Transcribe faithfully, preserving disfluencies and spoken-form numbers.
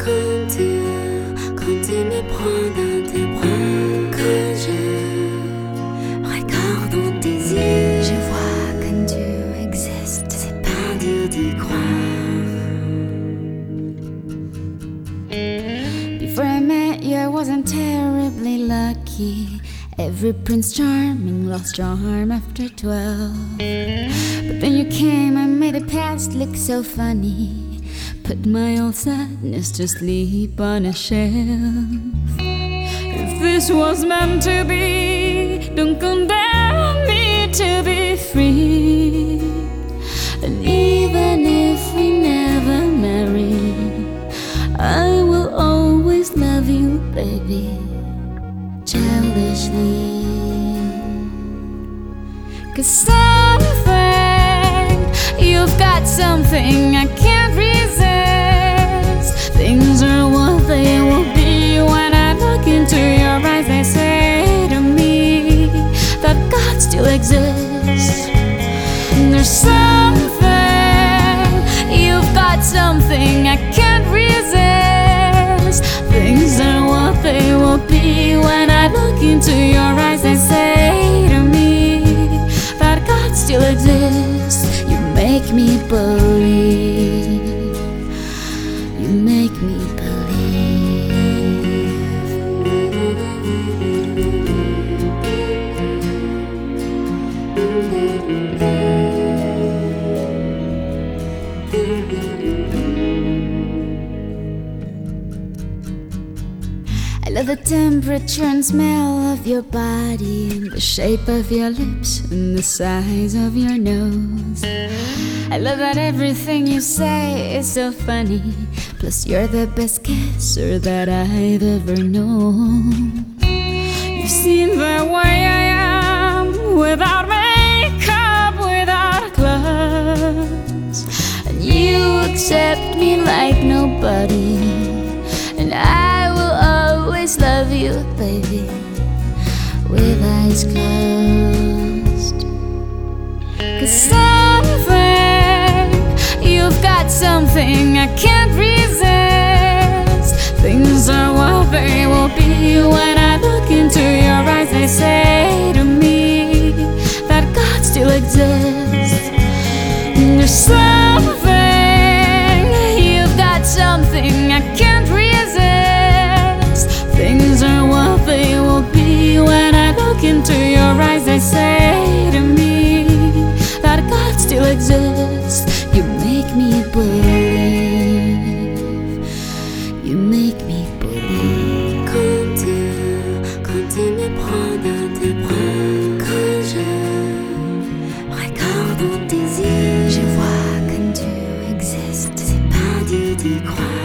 Quand tu, quand tu me prends dans tes bras, quand je regarde dans tes yeux, je vois que Dieu existe. C'est pas dur d'y croire. Before I met you, I wasn't terribly lucky. Every Prince Charming lost charm after twelve. But then you came and made the past look so funny. Put my old sadness to sleep on a shelf. If this was meant to be, don't condemn me to be free. And even if we never marry, I will always love you, baby, childishly. 'Cause something, you've got something I can't resist. Things are what they will be when I look into your eyes. They say to me that God still exists. And there's something, you've got something I can't resist. Things are what they will be when I look into your eyes. They say to me that God still exists. You make me believe. You make me I love the temperature and smell of your body, and the shape of your lips, and the size of your nose. I love that everything you say is so funny. Plus you're the best kisser that I've ever known. You've seen the way I am, without makeup, without clothes, and you accept me like nobody. And I will always love you, baby, with eyes closed. 'Cause something, you've got something I can't resist. Things are what they will be when I look into your eyes. They say to me that God still exists. And there's something, you've got something I can't resist. Things are what they will be when I look into your eyes. They say to me that God still exists. You make me believe. You make me believe. Quand tu, quand tu me prends dans tes bras, quand je regarde dans tes yeux, je vois que Dieu existe. C'est pas dur d'y croire.